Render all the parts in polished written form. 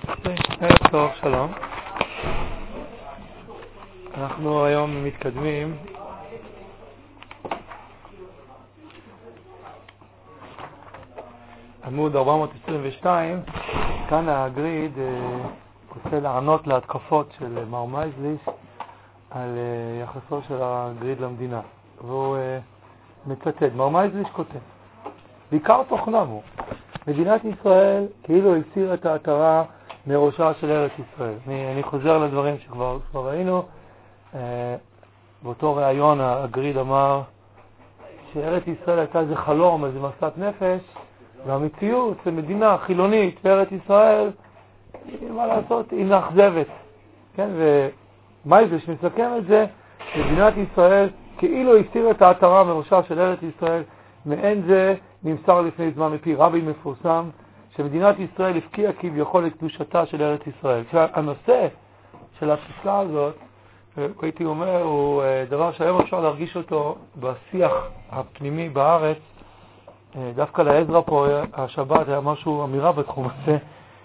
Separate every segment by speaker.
Speaker 1: ערב טוב, שלום. אנחנו היום מתקדמים עמוד 422. כאן הגריד רוצה לענות להתקפות של מר מייזליש על יחסו של הגריד למדינה, והוא מצטט. מר מייזליש כותב, בעיקר תוכנם הוא, מדינת ישראל כאילו הסירה את העטרה מראשה של ארץ ישראל. אני חוזר לדברים שכבר ראינו. באותו ראיון הגריד אמר שארץ ישראל הייתה איזה חלום, איזה מסעת נפש, והמציאות זה מדינה חילונית בארץ ישראל, מה לעשות, היא מאכזבת. כן, ומייזליש מסכם את זה, מדינת ישראל כאילו הסירה את העטרה מראשה של ארץ ישראל. מעין זה נמסר לפני זמן מפי רבי מפורסם שמדינת ישראל הפקיעה כביכול את קדושתה של ארץ ישראל. הנושא של הפסקה הזאת, הייתי אומר, הוא דבר שהיום אפשר להרגיש אותו בשיח הפנימי בארץ. דווקא לעזרא פה השבת היה משהו, אמירה בתחום הזה,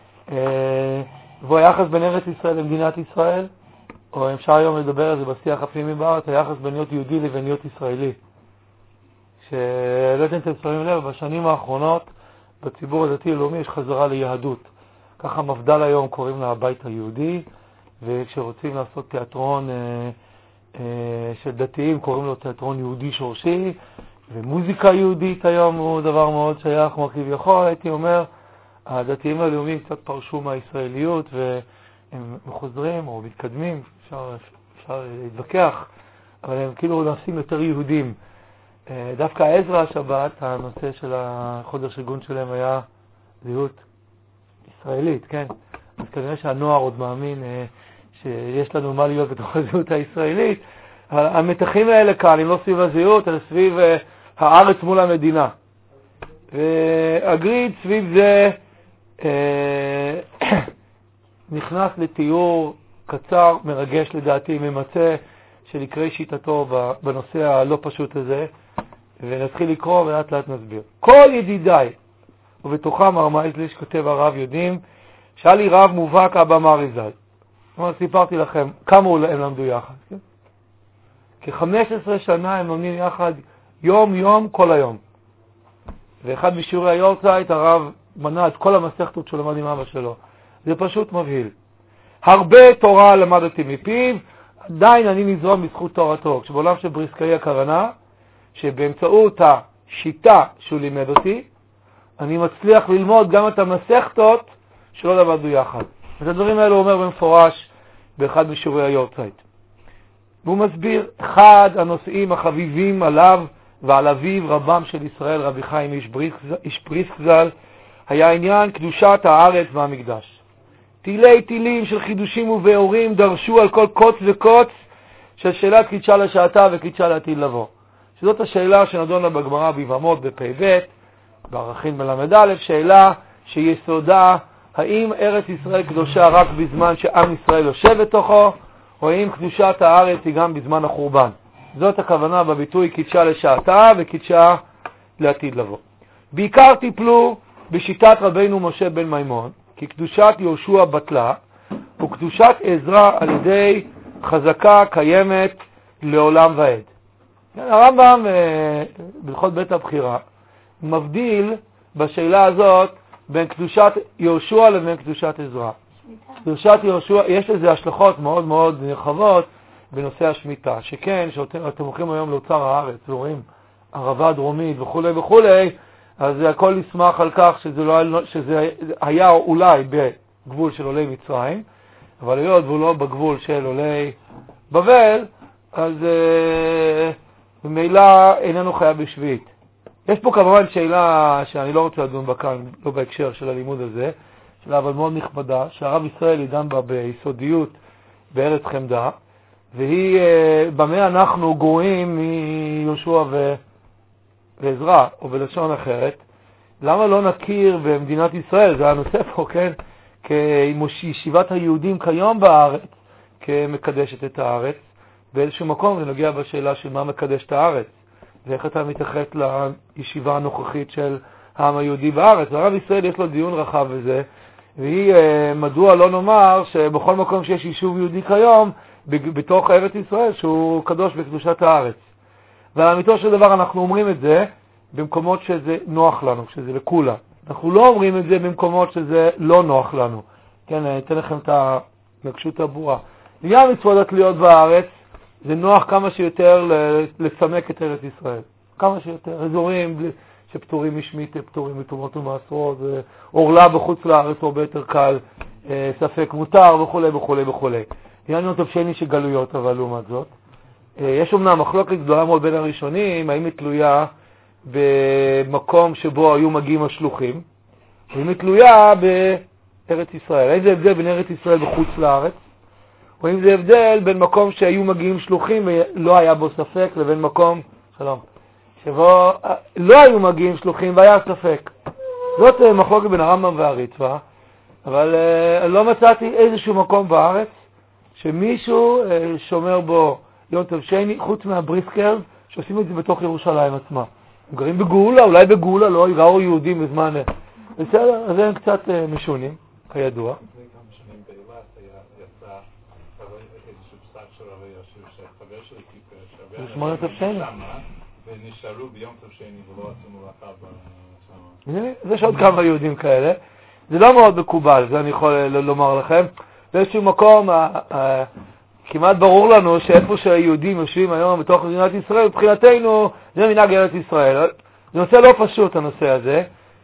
Speaker 1: והוא היחס בין ארץ ישראל למדינת ישראל, או אפשר היום לדבר על זה בשיח הפנימי בארץ, היחס בין להיות יהודי לבין להיות ישראלי. שלא יודעים אתם שמים לב, בשנים האחרונות בציבור הדתי-לאומי יש חזרה ליהדות. ככה מפד"ל היום קוראים לה הבית היהודי, וכשרוצים לעשות תיאטרון של דתיים קוראים לו תיאטרון יהודי שורשי, ומוזיקה יהודית היום הוא דבר מאוד שייך, כמו כביכול. הייתי אומר, הדתיים הלאומיים קצת פרשו מהישראליות והם חוזרים או מתקדמים, אפשר להתווכח, אבל הם כאילו נעשים יותר יהודים. דווקא עזרא השבת, הנושא של החודש ארגון שלהם היה זהות ישראלית, כן? אז כנראה שהנוער עוד מאמין שיש לנו מה להיות בתוך הזהות הישראלית, אבל המתחים האלה כאן, אם לא סביב הזהות, אלא סביב הארץ מול המדינה. והגריד סביב זה נכנס לתיאור קצר, מרגש לדעתי, ממצא של יקרי שיטתו בנושא הלא פשוט הזה, ונתחיל לקרוא ולאט לאט נסביר. כל ידידיי, ובתוכם מר מייזליש כותב הרב, יודעים שהיה לי רב מובהק אבא מריזל. סיפרתי לכם כמה הם למדו יחד. כן? כ-15 שנה הם לומדים יחד יום יום כל היום. ואחד משיעורי היורצייט הרב מנה את כל המסכתות שהוא למד עם אבא שלו. זה פשוט מבהיל. הרבה תורה למדתי מפיו, עדיין אני נזרום בזכות תורתו. כשבעולם של בריסקאי הכוונה, שבאמצעות השיטה שהוא לימד אותי, אני מצליח ללמוד גם את המסכתות שלא למדו יחד. את הדברים האלה הוא אומר במפורש באחד משיעורי היורצייט. והוא מסביר, אחד הנושאים החביבים עליו ועל אביו רבם של ישראל, רבי חיים איש פריסק ז"ל, היה עניין קדושת הארץ והמקדש. תילי תילים של חידושים ובאורים דרשו על כל קוץ וקוץ של שאלת קידשה לשעתה וקידשה לעתיד לבוא. שזאת השאלה שנדונה בגמרא ביבמות בפ"ב, בערכין מלמד א', שאלה שיסודה האם ארץ ישראל קדושה רק בזמן שעם ישראל יושב בתוכו, או האם קדושת הארץ היא גם בזמן החורבן. זאת הכוונה בביטוי קידשה לשעתה וקידשה לעתיד לבוא. בעיקר טיפלו בשיטת רבינו משה בן מימון, כי קדושת יהושע בטלה, וקדושת עזרא על ידי חזקה קיימת לעולם ועד. הרמב"ם בהלכות בית הבחירה מבדיל בשאלה הזאת בין קדושת יהושע לבין קדושת עזרא. קדושת יהושע, יש לזה השלכות מאוד מאוד נרחבות בנושא השמיטה, שכן, שאתם הולכים היום לאוצר הארץ ורואים ערבה דרומית וכו' וכו', אז הכל נשמח על כך שזה היה אולי בגבול של עולי מצרים, אבל היות והוא לא בגבול של עולי בבל, אז במילא איננו חיה בשביעית. יש פה כמובן שאלה שאני לא רוצה לדון בה כאן, לא בהקשר של הלימוד הזה, שאלה אבל מאוד נכבדה, שהרב ישראל ידן בה ביסודיות בארץ חמדה, והיא במה אנחנו גרועים מיהושע ועזרא, או בלשון אחרת. למה לא נכיר במדינת ישראל, זה הנושא פה, כן, כישיבת היהודים כיום בארץ, כמקדשת את הארץ, באיזשהו מקום זה נוגע בשאלה של מה מקדש את הארץ. ואיך אתה מתייחס לישיבה הנוכחית של העם היהודי בארץ. הרב ישראל יש לו דיון רחב בזה, והיא מדוע לא נאמר שבכל מקום שיש יישוב יהודי כיום, בתוך ארץ ישראל, שהוא קדוש בקדושת הארץ. ולאמיתו של דבר אנחנו אומרים את זה במקומות שזה נוח לנו, שזה לכולה. אנחנו לא אומרים את זה במקומות שזה לא נוח לנו. כן, אני אתן לכם את הנגשות הבורה. עניין מצוות התלויות בארץ, זה נוח כמה שיותר לסמק את ארץ ישראל. כמה שיותר. אזורים שפטורים משמית, פטורים מתרומות ומעשרות, אורלה בחוץ לארץ הרבה יותר קל, ספק מותר וכו' וכו' וכו'. עניין יום טוב שני שגלויות, אבל לעומת זאת. יש אומנם מחלוקת גדולה מאוד בין הראשונים, האם היא תלויה במקום שבו היו מגיעים השלוחים, האם היא תלויה בארץ ישראל. האם זה הבדל בין ארץ ישראל בחוץ לארץ, או האם זה הבדל בין מקום שהיו מגיעים שלוחים ולא היה בו ספק, לבין מקום, שלום, שבו לא היו מגיעים שלוחים והיה ספק. זאת מחלוקת בין הרמב"ם והריטב"א, אבל לא מצאתי איזשהו מקום בארץ שמישהו שומר בו יום טוב שני, חוץ מהבריסקרס, שעושים את זה בתוך ירושלים עצמה. הם גרים בגאולה, אולי בגאולה לא יראו יהודים בזמן. בסדר, אז הם קצת משונים, כידוע.
Speaker 2: לפני כמה שנים באילת יצא איזשהו פסק של רבי יושב שחבר שלי קיפר,
Speaker 1: זה שמונה טוב שני.
Speaker 2: ונשארו ביום טוב שני ולא עשו מלאכה שם.
Speaker 1: יש עוד כמה יהודים כאלה. זה לא מאוד מקובל, זה אני יכול לומר לכם. באיזשהו מקום, כמעט ברור לנו שאיפה שהיהודים יושבים היום בתוך מדינת ישראל, מבחינתנו זה מנהג ארץ ישראל. זה נושא לא פשוט הנושא הזה.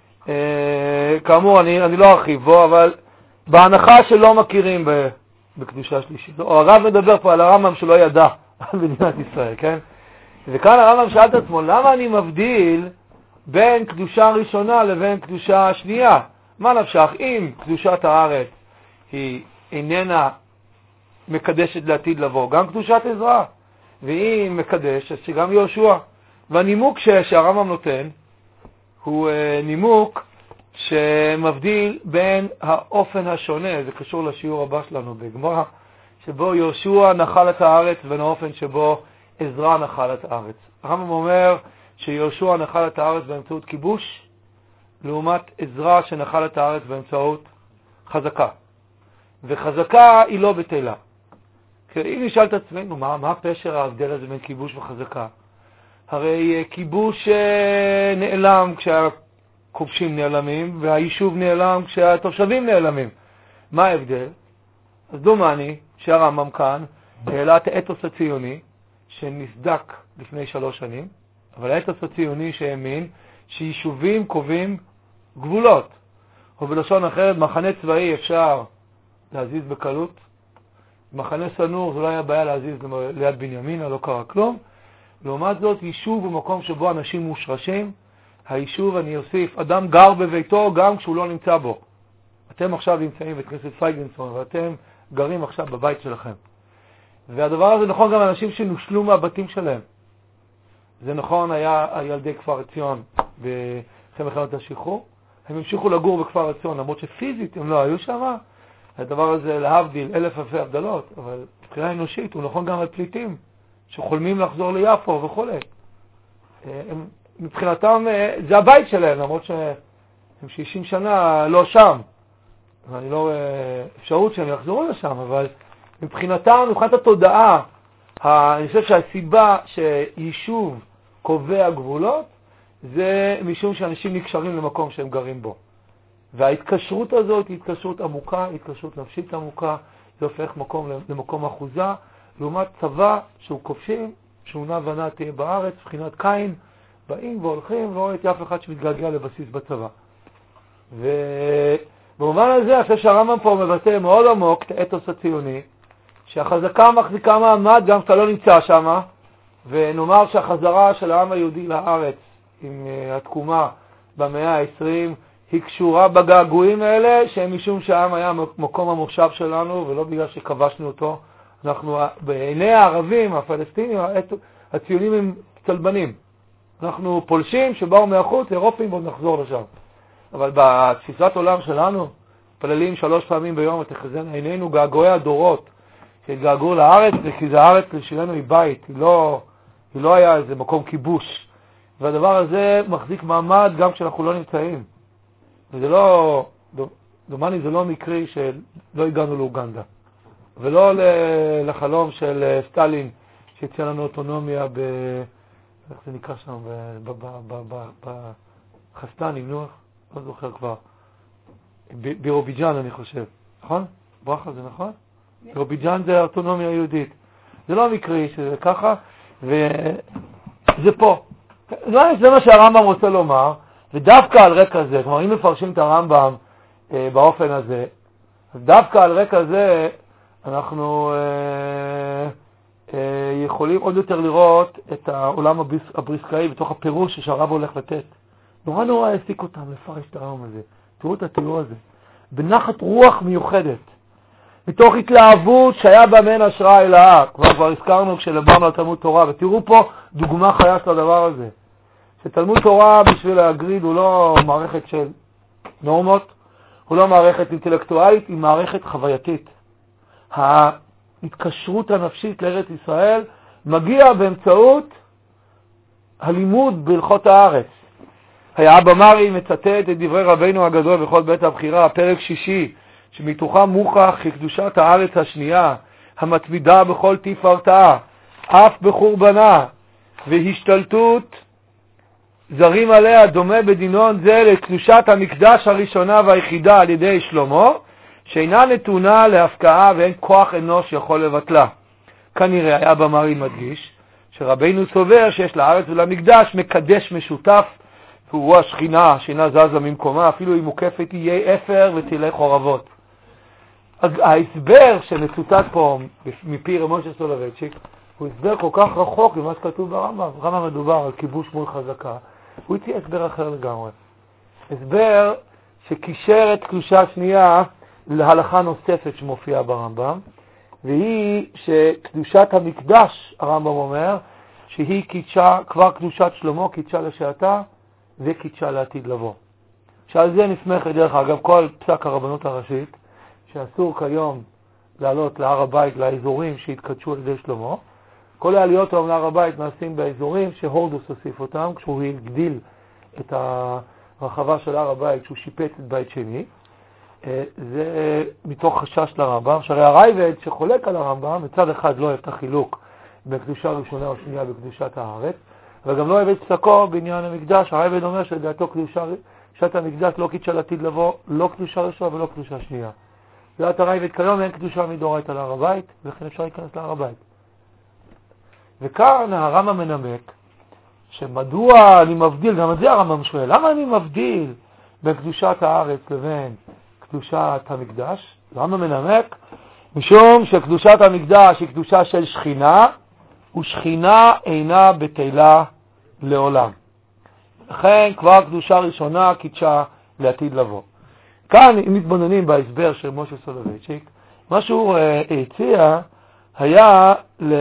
Speaker 1: כאמור, אני לא ארחיב בו, אבל בהנחה שלא מכירים בקדושה שלישית. או הרב מדבר פה על הרמב"ם שלא ידע על מדינת ישראל, כן? וכאן הרמב"ם שאל את עצמו, למה אני מבדיל בין קדושה ראשונה לבין קדושה שנייה? מה נפשך? אם קדושת הארץ היא איננה מקדשת לעתיד לבוא, גם קדושת עזרא, והיא מקדשת שגם יהושע. והנימוק שהרמב"ם נותן הוא נימוק שמבדיל בין האופן השונה, זה קשור לשיעור הבא שלנו בגמרא, שבו יהושע נחל את הארץ ובין האופן שבו עזרא נחל את הארץ. הרמב"ם אומר שיהושע נחל את הארץ באמצעות כיבוש, לעומת עזרא שנחל את הארץ באמצעות חזקה. וחזקה היא לא בטלה. אם נשאל את עצמנו, מה פשר ההבדל הזה בין כיבוש וחזקה? הרי כיבוש נעלם כשהכובשים נעלמים, והיישוב נעלם כשהתושבים נעלמים. מה ההבדל? אז דומני שהרמב"ם כאן העלה את האתוס הציוני, שנסדק לפני 3 שנים, אבל האתוס הציוני שהאמין שיישובים קובעים גבולות. או בלשון אחרת, מחנה צבאי אפשר להזיז בקלות, מחנה סנור זה לא היה בעיה להזיז ליד בנימינה, לא קרה כלום. לעומת זאת, יישוב במקום שבו אנשים מושרשים, היישוב, אני אוסיף, אדם גר בביתו גם כשהוא לא נמצא בו. אתם עכשיו נמצאים בכנסת פייגלסון, ואתם גרים עכשיו בבית שלכם. והדבר הזה נכון גם לאנשים שנושלו מהבתים שלהם. זה נכון היה ילדי כפר עציון אחרי מלחמת השחרור. הם המשיכו לגור בכפר עציון, למרות שפיזית הם לא היו שם. הדבר הזה להבדיל 1000 אלפי הבדלות, אבל מבחינה אנושית הוא נכון גם על פליטים שחולמים לחזור ליפו וכו'. מבחינתם זה הבית שלהם, למרות שהם 60 שנה לא שם. אני לא רואה אפשרות שהם יחזרו לשם, אבל מבחינתם, מבחינת התודעה, אני חושב שהסיבה שיישוב קובע גבולות, זה משום שאנשים נקשרים למקום שהם גרים בו. וההתקשרות הזאת היא התקשרות עמוקה, התקשרות נפשית עמוקה, זה הופך מקום למקום אחוזה, לעומת צבא שהוא כובשים, שהוא נע ונע תהיה בארץ, מבחינת קין, באים והולכים, לא ראיתי אף אחד שמתגעגע לבסיס בצבא. ובמובן הזה, אני חושב שהרמב"ם פה מבטא מאוד עמוק את האתוס הציוני, שהחזקה מחזיקה מעמד גם שאתה לא נמצא שם, ונאמר שהחזרה של העם היהודי לארץ עם התקומה במאה ה-20 היא קשורה בגעגועים האלה, שהם משום שהעם היה מקום המושב שלנו, ולא בגלל שכבשנו אותו. אנחנו, בעיני הערבים, הפלסטינים, הציונים הם צלבנים. אנחנו פולשים שבאו מהחוץ, אירופים, ועוד נחזור לשם. אבל בתפיסת עולם שלנו, פללים 3 פעמים ביום, ותחזינה עינינו געגועי הדורות, שהתגעגעו לארץ, כי זה הארץ שלנו היא בית, היא לא היה איזה מקום כיבוש. והדבר הזה מחזיק מעמד גם כשאנחנו לא נמצאים. וזה לא דומני זה לא מקרי שלא הגענו לאוגנדה, ולא לחלום של סטלין שהציע לנו אוטונומיה איך זה נקרא שם? בחסטנים, נו, לא זוכר כבר. בירוביג'אן אני חושב, נכון? ברכה זה נכון? בירוביג'אן זה האוטונומיה היהודית. זה לא מקרי שזה ככה, וזה פה. זה מה שהרמב"ם רוצה לומר, ודווקא על רקע זה, כלומר אם מפרשים את הרמב"ם באופן הזה, דווקא על רקע זה אנחנו יכולים עוד יותר לראות את העולם הבריסקאי בתוך הפירוש שהרב הולך לתת. נורא העסיק אותם לפרש את הרמב"ם הזה. תראו את התיאור הזה. בנחת רוח מיוחדת. מתוך התלהבות שהיה בה מן השראה אלוהה. כבר הזכרנו כשלבנו על תלמוד תורה, ותראו פה דוגמה חיה של הדבר הזה. שתלמוד תורה בשביל הגריד הוא לא מערכת של נורמות, הוא לא מערכת אינטלקטואלית, היא מערכת חווייתית. ההתקשרות הנפשית לארץ ישראל מגיע באמצעות הלימוד בהלכות הארץ. היה אבא מרי מצטט את דברי רבינו הגדול בכל בית הבחירה, פרק 6, שמתוכם מוכח כקדושת הארץ השנייה, המתמידה בכל תפארתה, אף בחורבנה, והשתלטות זרים עליה דומה בדינון זה לקדושת המקדש הראשונה והיחידה על ידי שלמה, שאינה נתונה להפקעה ואין כוח אנוש יכול לבטלה. כנראה היה אבא מרי מדגיש שרבינו סובר שיש לארץ ולמקדש מקדש משותף, והוא השכינה שאינה זזה ממקומה, אפילו אם מוקפת יהיה אפר וטילי חורבות. ההסבר שמצוטט פה מפי רב משה סולובייצ'יק הוא הסבר כל כך רחוק ממה שכתוב ברמב"ם. ברמב"ם מדובר על כיבוש מול חזקה. הוא הציע הסבר אחר לגמרי. הסבר שקישר את קדושה שנייה להלכה נוספת שמופיעה ברמב"ם, והיא שקדושת המקדש, הרמב"ם אומר, שהיא קידשה, כבר קדושת שלמה קידשה לשעתה וקידשה לעתיד לבוא. שעל זה נסמך דרך אגב כל פסק הרבנות הראשית, שאסור כיום לעלות להר הבית לאזורים שהתקדשו על ידי שלמה. כל העליות היום להר הבית נעשים באזורים שהורדוס הוסיף אותם, כשהוא הגדיל את הרחבה של הר הבית, כשהוא שיפץ את בית שני. זה מתוך חשש לרמב"ם, שהרי הרייבד שחולק על הרמב"ם, מצד אחד לא אוהב את החילוק בקדושה ראשונה או שנייה בקדושת הארץ, וגם לא אוהב את פסקו בעניין המקדש. הרייבד אומר שלדעתו קדושת המקדש לא קידשה לעתיד לבוא, לא קדושה ראשונה ולא קדושה שנייה. לדעת הרייבד כיום אין קדושה מדאורייתא להר הבית, ולכן אפשר להיכנס להר הבית. וכאן הרמב"ם מנמק שמדוע אני מבדיל, גם את זה הרמב"ם שואל, למה אני מבדיל בין קדושת הארץ לבין קדושת המקדש? הרמב"ם מנמק משום שקדושת המקדש היא קדושה של שכינה, ושכינה אינה בטלה לעולם. לכן כבר קדושה ראשונה קידשה לעתיד לבוא. כאן אם מתבוננים בהסבר של משה סולובייצ'יק, מה שהוא הציע היה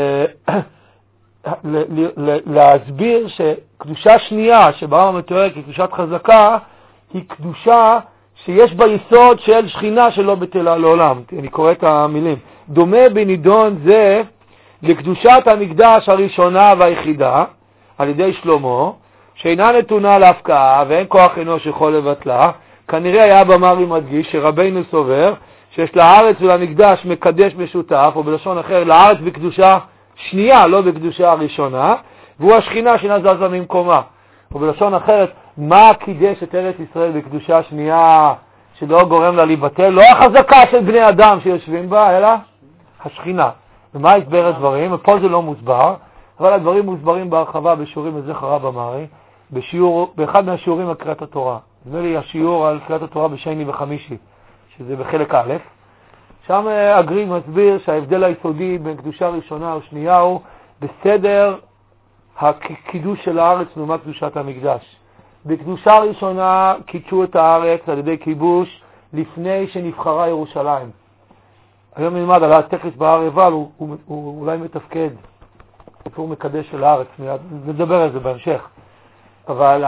Speaker 1: להסביר שקדושה שנייה שברמב"ם מתואר כקדושת חזקה היא קדושה שיש בה יסוד של שכינה שלא בטלה לעולם. אני קורא את המילים. דומה בנידון זה לקדושת המקדש הראשונה והיחידה על ידי שלמה, שאינה נתונה להפקעה ואין כוח אנוש יכול לבטלה. כנראה היה אבא מרי מדגיש שרבינו סובר שיש לארץ ולמקדש מקדש משותף, או בלשון אחר לארץ בקדושה שנייה, לא בקדושה הראשונה, והוא השכינה שאינה זזה ממקומה. ובלשון אחרת, מה קידש את ארץ ישראל בקדושה שנייה שלא גורם לה להיבטל? לא החזקה של בני אדם שיושבים בה, אלא השכינה. ומה הסבר הדברים? ופה זה לא מוסבר, אבל הדברים מוסברים בהרחבה בשיעורים לזכר רבא מרי, באחד מהשיעורים על קריאת התורה. נדמה לי השיעור על קריאת התורה בשני וחמישי, שזה בחלק א'. שם הגריד מסביר שההבדל היסודי בין קדושה ראשונה או שנייה הוא בסדר הקידוש של הארץ לעומת קדושת המקדש. בקדושה ראשונה קידשו את הארץ על ידי כיבוש לפני שנבחרה ירושלים. היום נלמד על הטקס בהר עיבל, הוא אולי מתפקד, הוא מקדש של הארץ, נדבר על זה בהמשך. אבל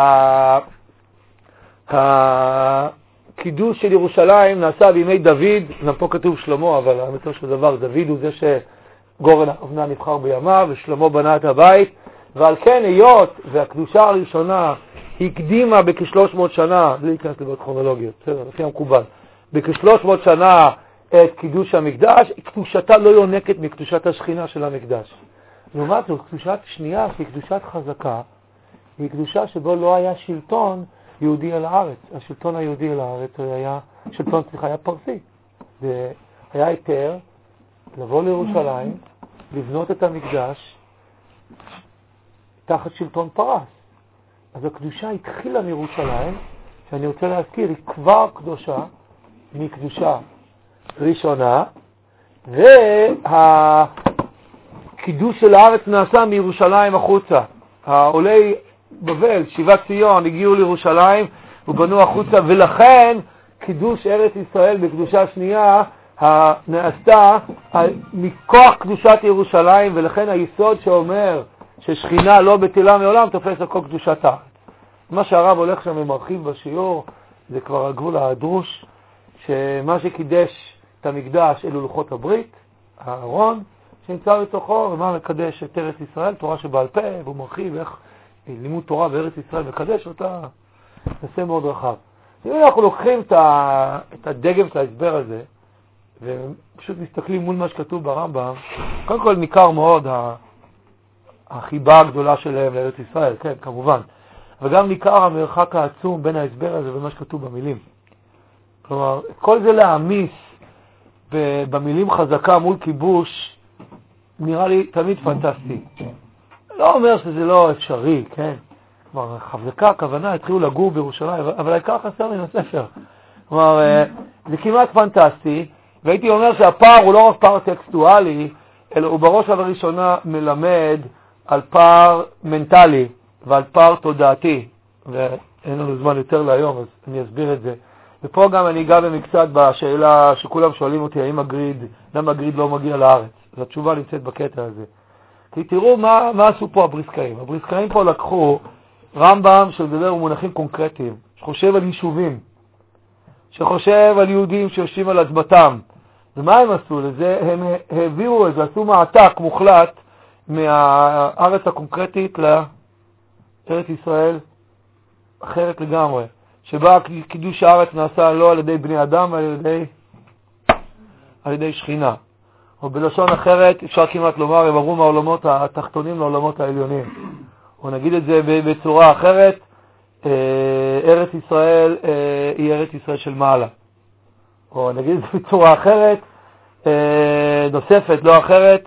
Speaker 1: הקידוש של ירושלים נעשה בימי דוד, פה כתוב שלמה, אבל האמיתו של דבר, דוד הוא זה שגורן האבנה נבחר בימיו, ושלמה בנה את הבית, ועל כן היות והקדושה הראשונה הקדימה בכ-300 שנה, בלי להיכנס לבית כרונולוגיות, בסדר, לפי המקובל, בכ-300 שנה את קידוש המקדש, קדושתה לא יונקת מקדושת השכינה של המקדש. לעומת זאת, קדושת שנייה, שהיא קדושת חזקה, היא קדושה שבו לא היה שלטון יהודי על הארץ. השלטון היהודי על הארץ היה פרסי. והיה היתר לבוא לירושלים, לבנות את המקדש תחת שלטון פרס. אז הקדושה התחילה מירושלים, שאני רוצה להזכיר, היא כבר קדושה מקדושה ראשונה, והקידוש של הארץ נעשה מירושלים החוצה. העולי בבל, שיבת ציון, הגיעו לירושלים ובנו החוצה, ולכן קידוש ארץ ישראל בקדושה שנייה נעשתה מכוח קדושת ירושלים, ולכן היסוד שאומר ששכינה לא בטלה מעולם תופס על כל קדושת הארץ. מה שהרב הולך שם ומרחיב בשיעור זה כבר הגבול הדרוש, שמה שקידש את המקדש אלו לוחות הברית, הארון שנמצא בתוכו, ומה מקדש את ארץ ישראל, תורה שבעל פה, והוא מרחיב איך לימוד תורה בארץ ישראל מקדש אותה, נושא מאוד רחב. אם אנחנו לוקחים את הדגם של ההסבר הזה, ופשוט מסתכלים מול מה שכתוב ברמב"ם, קודם כל ניכר מאוד החיבה הגדולה שלהם לארץ ישראל, כן, כמובן. וגם ניכר המרחק העצום בין ההסבר הזה ומה שכתוב במילים. כלומר, כל זה להעמיס במילים חזקה מול כיבוש, נראה לי תמיד פנטסטי. לא אומר שזה לא אפשרי, כן? כלומר, חזקה, הכוונה, התחילו לגור בירושלים, אבל העיקר חסר מן הספר. כלומר, זה כמעט פנטסטי, והייתי אומר שהפער הוא לא רק פער טקסטואלי, אלא הוא בראש ובראשונה מלמד על פער מנטלי ועל פער תודעתי, ואין לנו זמן יותר להיום, אז אני אסביר את זה. ופה גם אני אגע במקצת בשאלה שכולם שואלים אותי, למה הגריד לא מגיע לארץ? אז התשובה נמצאת בקטע הזה. כי תראו מה עשו פה הבריסקאים. הבריסקאים פה לקחו רמב"ם שמדבר במונחים קונקרטיים, שחושב על יישובים, שחושב על יהודים שיושבים על אדמתם. ומה הם עשו לזה? הם העבירו את זה, עשו מעתק מוחלט מהארץ הקונקרטית לארץ ישראל אחרת לגמרי, שבה קידוש הארץ נעשה לא על ידי בני אדם, אלא על ידי שכינה. או בלשון אחרת, אפשר כמעט לומר, הם עברו מהעולמות התחתונים לעולמות העליונים. או נגיד את זה בצורה אחרת, ארץ ישראל היא ארץ ישראל של מעלה. או נגיד את זה בצורה אחרת, נוספת, לא אחרת,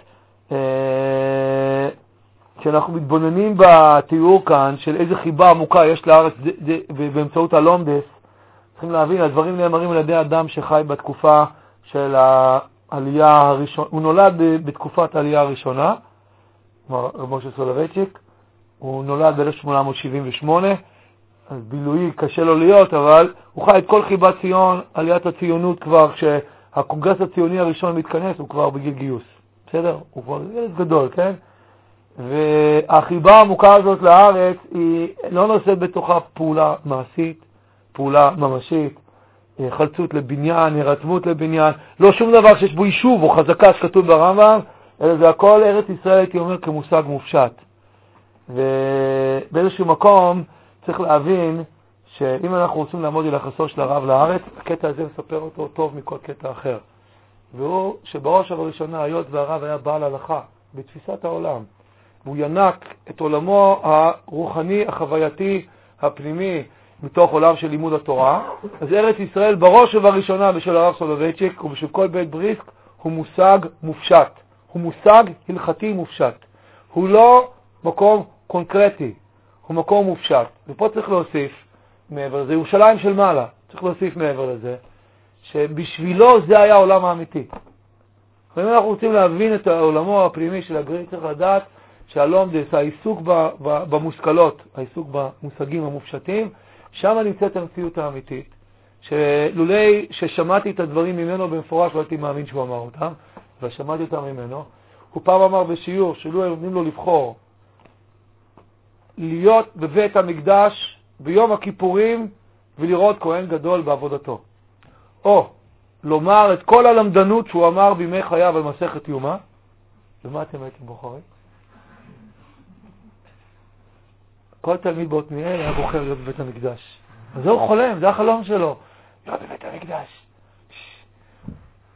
Speaker 1: כשאנחנו מתבוננים בתיאור כאן של איזה חיבה עמוקה יש לארץ באמצעות הלומדס, צריכים להבין, הדברים נאמרים על ידי אדם שחי בתקופה של העלייה הראשונה. הוא נולד בתקופת העלייה הראשונה, רב משה סולובייצ'יק, הוא נולד ב-1878, אז בילוי קשה לו להיות, אבל הוא חי את כל חיבת ציון, עליית הציונות כבר, כשהקונגרס הציוני הראשון מתכנס, הוא כבר בגיל גיוס. בסדר? הוא כבר ילד גדול, כן? והחיבה העמוקה הזאת לארץ היא לא נושאת בתוכה פעולה מעשית, פעולה ממשית, חלצות לבניין, הרתמות לבניין, לא שום דבר שיש בו יישוב או חזקה שכתוב ברמב"ם, אלא זה הכל ארץ ישראל, הייתי אומר, כמושג מופשט. ובאיזשהו מקום צריך להבין שאם אנחנו רוצים לעמוד על יחסו של הרב לארץ, הקטע הזה מספר אותו טוב מכל קטע אחר. והוא שבראש ובראשונה היות והרב היה בעל הלכה בתפיסת העולם, והוא ינק את עולמו הרוחני, החווייתי, הפנימי, מתוך עולם של לימוד התורה, אז ארץ ישראל בראש ובראשונה בשביל הרב סולובייצ'יק ובשביל כל בית בריסק הוא מושג מופשט, הוא מושג הלכתי מופשט, הוא לא מקום קונקרטי, הוא מקום מופשט. ופה צריך להוסיף מעבר לזה, ירושלים של מעלה, צריך להוסיף מעבר לזה, שבשבילו זה היה העולם האמיתי. ואם אנחנו רוצים להבין את העולמו הפנימי של הגריד, צריך לדעת שהלומדס, העיסוק במושכלות, העיסוק במושגים המופשטים, שם נמצאת המציאות האמיתית, שלולי ששמעתי את הדברים ממנו במפורש, לא הייתי מאמין שהוא אמר אותם, ושמעתי אותם ממנו, הוא פעם אמר בשיעור שלו נותנים לו לבחור להיות בבית המקדש ביום הכיפורים ולראות כהן גדול בעבודתו, או לומר את כל הלמדנות שהוא אמר בימי חייו על מסכת יומא. ומה אתם הייתם בוחרים? כל תלמיד בעתניאל היה בוחר להיות בבית המקדש. אז זהו חולם, זה החלום שלו, להיות בבית המקדש.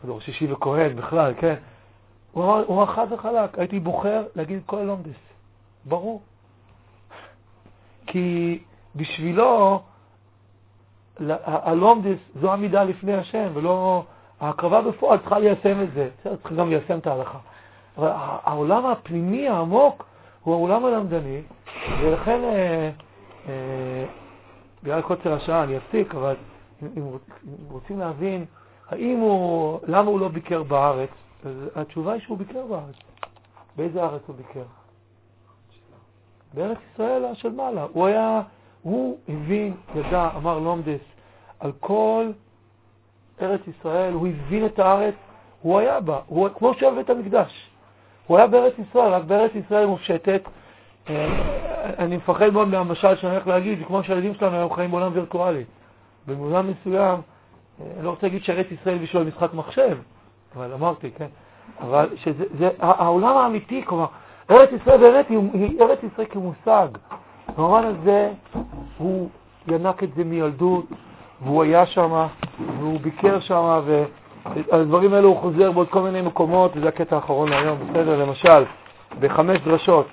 Speaker 1: ראש שישי וכהן בכלל, כן? הוא אמר חד וחלק, הייתי בוחר להגיד כל הלומדס. ברור. כי בשבילו, הלומדס זו עמידה לפני השם, ולא, ההקרבה בפועל צריכה ליישם את זה. צריך גם ליישם את ההלכה. אבל העולם הפנימי העמוק הוא העולם הלמדני, ולכן, בגלל קוצר השעה אני אפסיק, אבל אם רוצים להבין, למה הוא לא ביקר בארץ, אז התשובה היא שהוא ביקר בארץ. באיזה ארץ הוא ביקר? בארץ ישראל של מעלה. הוא הבין, ידע, אמר לומדס, על כל ארץ ישראל, הוא הבין את הארץ, הוא היה בה, כמו שאוהב את המקדש. הוא היה בארץ ישראל, רק בארץ ישראל מופשטת. אני מפחד מאוד מהמשל שאני הולך להגיד, זה כמו שהילדים שלנו היום חיים בעולם וירטואלי. במובן מסוים, אני לא רוצה להגיד שארץ ישראל בשביל משחק מחשב, אבל אמרתי, כן? אבל שזה העולם האמיתי, כלומר, ארץ ישראל באמת היא ארץ ישראל כמושג. במובן הזה הוא ינק את זה מילדות, והוא היה שם, והוא ביקר שם, והדברים האלו הוא חוזר בעוד כל מיני מקומות, וזה הקטע האחרון להיום, בסדר? למשל, ב5 דרשות,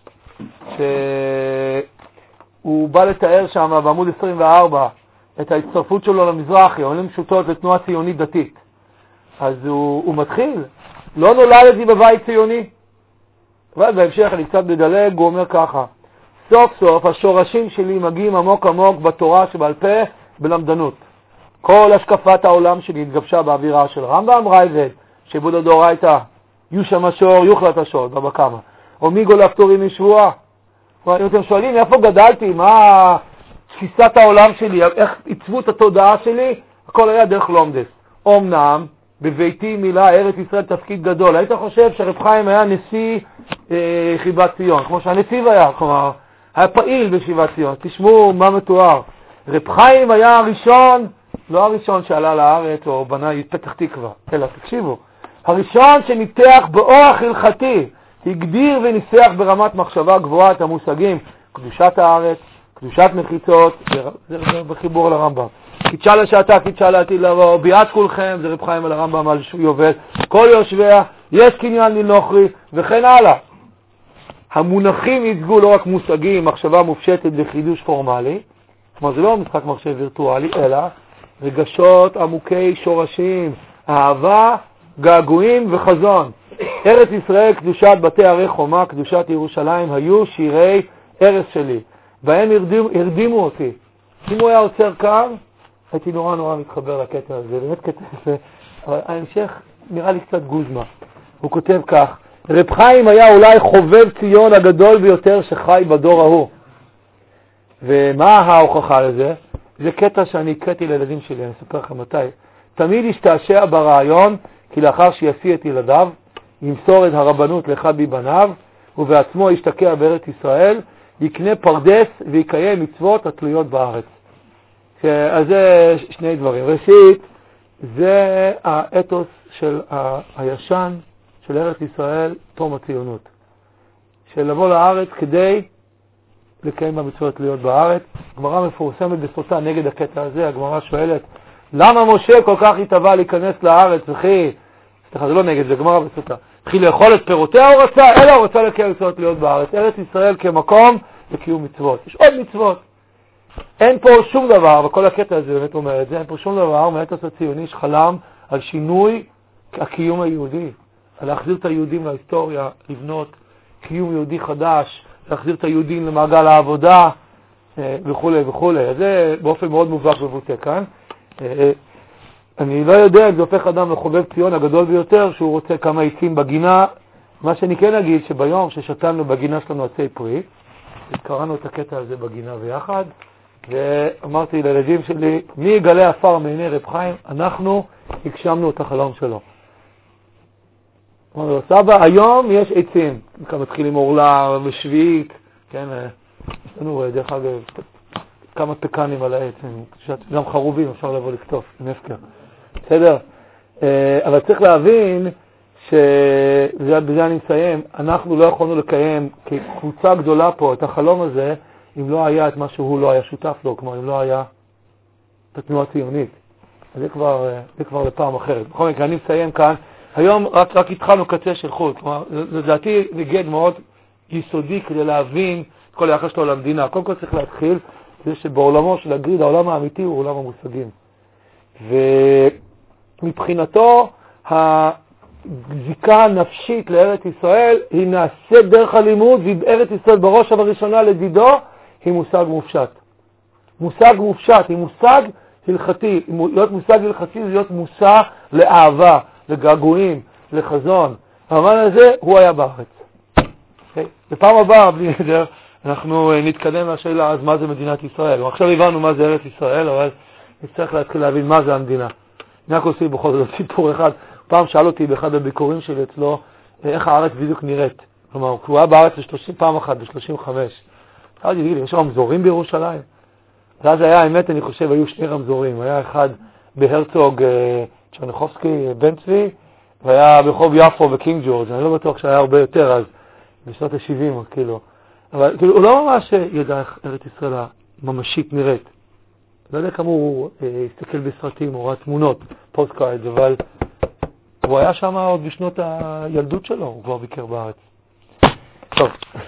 Speaker 1: שהוא בא לתאר שם בעמוד 24, את ההצטרפות שלו למזרחי, עולים פשוטות לתנועה ציונית דתית. אז הוא מתחיל, לא נולדתי בבית ציוני. אבל בהמשך אני קצת מדלג, הוא אומר ככה, סוף סוף השורשים שלי מגיעים עמוק עמוק בתורה שבעל פה בלמדנות. כל השקפת העולם שלי התגבשה באווירה של רמב"ם רייבד, שבודה דאורייתא, יושם השור, יוחלט השור, בבא קמא. או מיגו לפטורים משבועה. אם אתם שואלים איפה גדלתי, מה תפיסת העולם שלי, איך עיצבו את התודעה שלי, הכל היה דרך לומדס. אמנם, בביתי מילה ארץ ישראל תפקיד גדול. היית חושב שרב חיים היה נשיא חיבת ציון, כמו שהנציב היה, כלומר, היה פעיל בשיבת ציון. תשמעו מה מתואר. רב חיים היה הראשון, לא הראשון שעלה לארץ או בנה פתח תקווה, אלא תקשיבו, הראשון שניתח באורח הלכתי, הגדיר וניסח ברמת מחשבה גבוהה את המושגים, קדושת הארץ, קדושת מחיצות, זה בחיבור לרמב"ם. קידשה לשעתה, קידשה לעתיד לבוא, ביאת כולכם, זה רב חיים על הרמב"ם על יובל, כל יושביה, יש קניין לנוכרי, וכן הלאה. המונחים ייצגו לא רק מושגים, מחשבה מופשטת וחידוש פורמלי, כלומר זה לא משחק מחשב וירטואלי, אלא רגשות עמוקי שורשים, אהבה, געגועים וחזון. ארץ ישראל, קדושת בתי ערי חומה, קדושת ירושלים, היו שירי ארץ שלי. בהם הרדימו אותי. אם הוא היה עוצר כאן, הייתי נורא מתחבר לקטע הזה. באמת קטע יפה. אבל ההמשך נראה לי קצת גוזמה. הוא כותב כך, רב חיים היה אולי חובב ציון הגדול ביותר שחי בדור ההוא. ומה ההוכחה לזה? זה קטע שאני הקראתי לילדים שלי, אני אספר לכם מתי. תמיד השתעשע ברעיון, כי לאחר שישיא את ילדיו, ימסור את הרבנות לאחד מבניו, ובעצמו ישתקע בארץ ישראל, יקנה פרדס ויקיים מצוות התלויות בארץ. אז זה שני דברים. ראשית, זה האתוס של הישן של ארץ ישראל, תום הציונות. של לבוא לארץ כדי לקיים במצוות התלויות בארץ. הגמרא מפורסמת בסוטה נגד הקטע הזה. הגמרא שואלת, למה משה כל כך התאווה להיכנס לארץ? סליחה, זה לא נגד, זה גמרא בסוטה. התחיל לאכול את פירותיה הוא רצה, אלא הוא רצה לקיים מצוות התלויות בארץ. ארץ ישראל כמקום לקיום מצוות. יש עוד מצוות. אין פה שום דבר, וכל הקטע הזה באמת אומר את זה, אין פה שום דבר מהאתוס הציוני שחלם על שינוי הקיום היהודי, על להחזיר את היהודים להיסטוריה, לבנות קיום יהודי חדש, להחזיר את היהודים למעגל העבודה וכו' וכו'. זה באופן מאוד מובהק מבוטא כאן. אני לא יודע אם זה הופך אדם לחובב ציון הגדול ביותר, שהוא רוצה כמה עצים בגינה. מה שאני כן אגיד, שביום ששתלנו בגינה שלנו עצי פרי, קראנו את הקטע הזה בגינה ביחד, ואמרתי לילדים שלי, מי יגלה אפר מעיני רב חיים? אנחנו הגשמנו את החלום שלו. אמרנו לו, סבא, היום יש עצים. מתחילים אורלה ושביעית, כן, יש לנו דרך אגב כמה פקנים על העץ, גם חרובים אפשר לבוא לקטוף, עם הפקר. בסדר? אבל צריך להבין שבזה אני מסיים, אנחנו לא יכולנו לקיים כקבוצה גדולה פה את החלום הזה, אם לא היה את מה שהוא לא היה שותף לו, כלומר אם לא היה את התנועה הציונית. זה כבר לפעם אחרת. בכל מקרה, אני מסיים כאן. היום רק התחלנו קצה של חוט. כלומר, לדעתי זה גד מאוד יסודי כדי להבין את כל היחס שלו למדינה. קודם כל צריך להתחיל, זה שבעולמו של הגריד, העולם האמיתי הוא עולם המושגים. ומבחינתו, הזיקה הנפשית לארץ ישראל היא נעשית דרך הלימוד, וארץ ישראל בראש ובראשונה לדידו היא מושג מופשט. מושג מופשט היא מושג הלכתי. להיות מושג הלכתי זה להיות מושא לאהבה, לגעגועים, לחזון. המובן הזה הוא היה בארץ. בפעם הבאה, בלי נדר, אנחנו נתקדם לשאלה אז מה זה מדינת ישראל. עכשיו הבנו מה זה ארץ ישראל, אבל נצטרך להתחיל להבין מה זה המדינה. אני רק עושה בכל זאת סיפור אחד. פעם שאל אותי באחד הביקורים שלי אצלו, איך הארץ בדיוק נראית. כלומר, הוא היה בארץ פעם אחת, ב-35. אז תגיד לי, יש רמזורים בירושלים? ואז היה, האמת, אני חושב, היו שני רמזורים. היה אחד בהרצוג צ'רניחובסקי, בן צבי, והיה ברחוב יפו וקינג ג'ורג'. אני לא בטוח שהיה הרבה יותר אז, בשנות ה-70, כאילו. אבל כאילו, הוא לא ממש ידע איך ארץ ישראל הממשית נראית. לא יודע כמה הוא הסתכל בסרטים או ראה תמונות, פוסט-קארד, אבל הוא היה שם עוד בשנות הילדות שלו, הוא כבר ביקר בארץ. טוב.